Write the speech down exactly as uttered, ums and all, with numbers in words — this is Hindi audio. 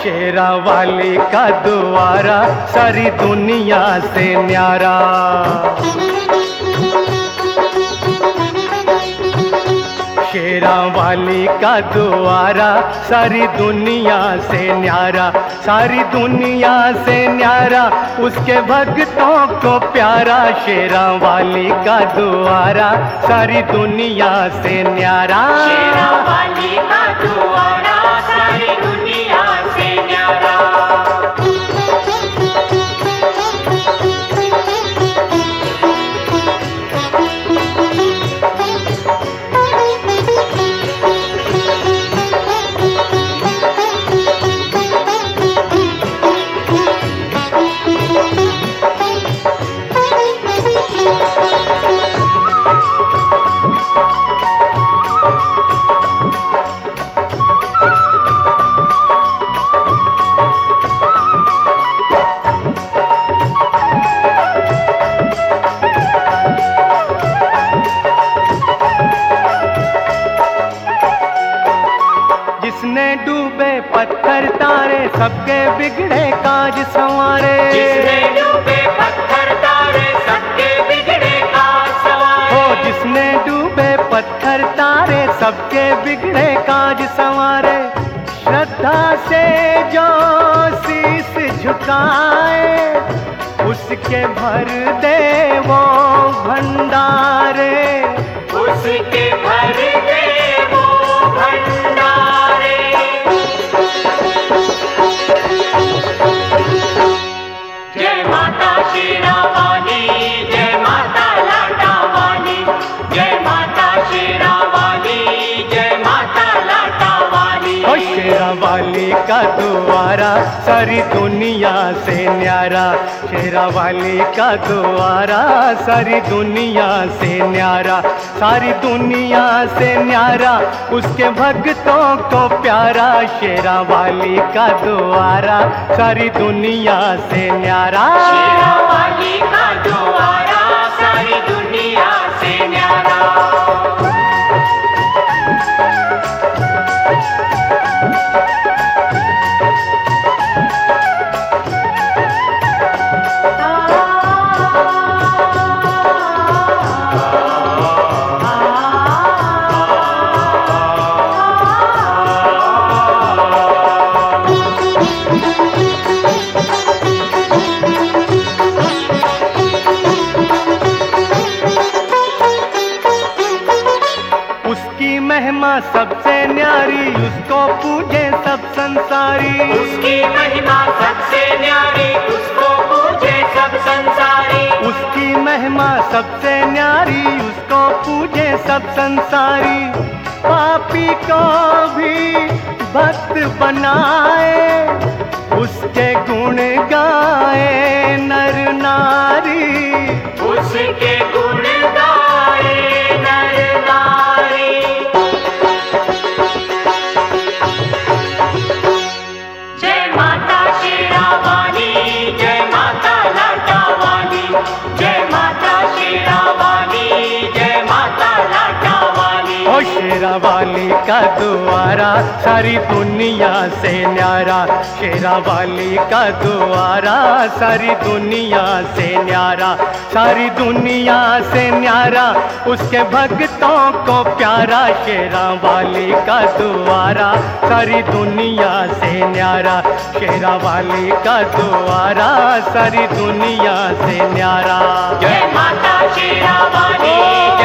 शेरा वाली का द्वारा सारी दुनिया से न्यारा। शेरा वाली का द्वारा सारी दुनिया से न्यारा, सारी दुनिया से न्यारा, उसके भक्तों को प्यारा। शेरा वाली का द्वारा सारी दुनिया से न्यारा। शेरा वाली का द्वारा सारी दुनिया से न्यारा। जिसने डूबे पत्थर तारे सबके बिगड़े काज संवारे। जिसने डूबे पत्थर तारे सबके बिगड़े काज संवारे। हो जिसने डूबे पत्थर तारे सबके बिगड़े काज संवारे। श्रद्धा से जो शीश झुकाए उसके भर दे वो भंडारे। उसके भर दे वो भंडारे। जय माता शेरा वाली, जय माता लाटा वाली, जय माता शेरा वाली, जय माता लाटा वाली। ओ शेरा वाली का द्वारा सारी दुनिया से न्यारा। शेरा वाली का द्वारा सारी दुनिया से न्यारा, सारी दुनिया से न्यारा, उसके भक्तों को प्यारा। शेरा वाली का द्वारा सारी दुनिया से न्यारा। शेरा वाली का द्वारा सारी दुनिया से न्यारा। उसकी महिमा सबसे न्यारी, उसको पूजे सब संसारी। उसकी महिमा सबसे न्यारी, उसको पूजे सब संसारी। उसकी महिमा सबसे न्यारी, उसको पूजे सब संसारी। पापी को भी भक्त बनाए, उसके गुण गाए नर नारी। उसके गुण गाए नर नारी। जय माता शेरा वाली, जय माता लाटा वाली, जय माता शेरा वाली, जय माता लाटा वाली। ओ शेरा वाली का द्वारा सारी दुनिया से न्यारा। शेरा वाली का द्वारा सारी दुनिया से न्यारा, सारी दुनिया से न्यारा, उसके भक्तों को प्यारा। शेरा वाली का द्वारा सारी दुनिया से न्यारा। शेरा वाली का द्वारा सारी दुनिया से न्यारा। जय माता शेरा वाली।